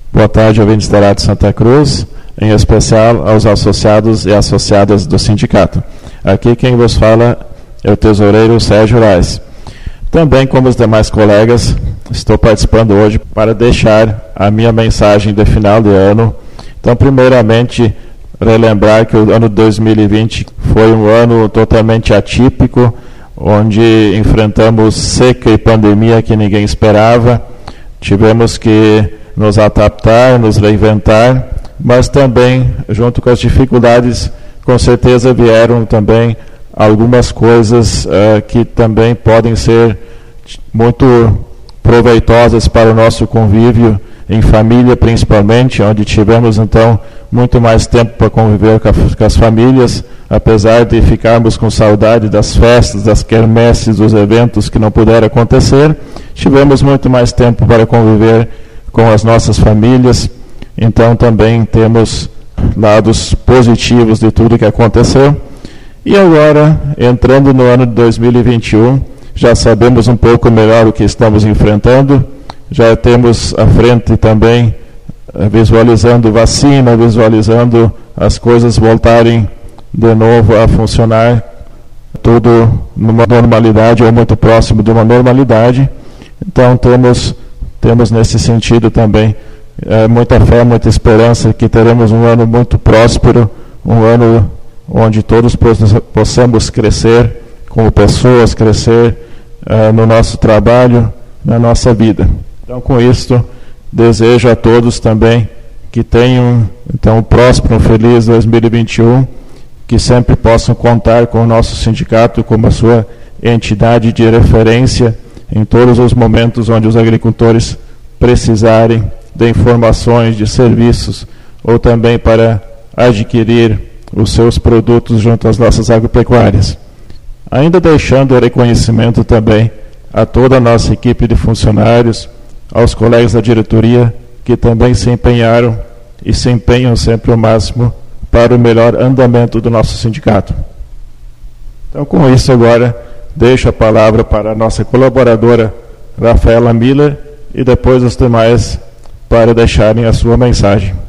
Boa tarde, ouvintes da Rádio Santa Cruz, em especial aos associados e associadas do sindicato. Aqui quem vos fala é o tesoureiro Sérgio Reis. Também, como os demais colegas, estou participando hoje para deixar a minha mensagem de final de ano. Então, primeiramente, relembrar que o ano 2020 foi um ano totalmente atípico, onde enfrentamos seca e pandemia que ninguém esperava. Tivemos que nos adaptar, nos reinventar, mas também, junto com as dificuldades, com certeza vieram também algumas coisas que também podem ser muito proveitosas para o nosso convívio em família, principalmente, onde tivemos então muito mais tempo para conviver com as famílias, apesar de ficarmos com saudade das festas, das quermesses, dos eventos que não puderam acontecer, tivemos muito mais tempo para conviver com as nossas famílias. Então também temos lados positivos de tudo que aconteceu. E agora, entrando no ano de 2021, já sabemos um pouco melhor o que estamos enfrentando, já temos à frente também visualizando vacina, visualizando as coisas voltarem de novo a funcionar, tudo numa normalidade ou muito próximo de uma normalidade. Então temos nesse sentido também muita fé, muita esperança que teremos um ano muito próspero, um ano onde todos possamos crescer como pessoas, crescer no nosso trabalho, na nossa vida. Então, com isto, desejo a todos também que tenham então um próspero, um feliz 2021, que sempre possam contar com o nosso sindicato como a sua entidade de referência em todos os momentos onde os agricultores precisarem de informações, de serviços, ou também para adquirir os seus produtos junto às nossas agropecuárias. Ainda deixando o reconhecimento também a toda a nossa equipe de funcionários, aos colegas da diretoria, que também se empenharam e se empenham sempre ao máximo para o melhor andamento do nosso sindicato. Então, com isso agora, deixo a palavra para a nossa colaboradora Rafaela Miller e depois os demais para deixarem a sua mensagem.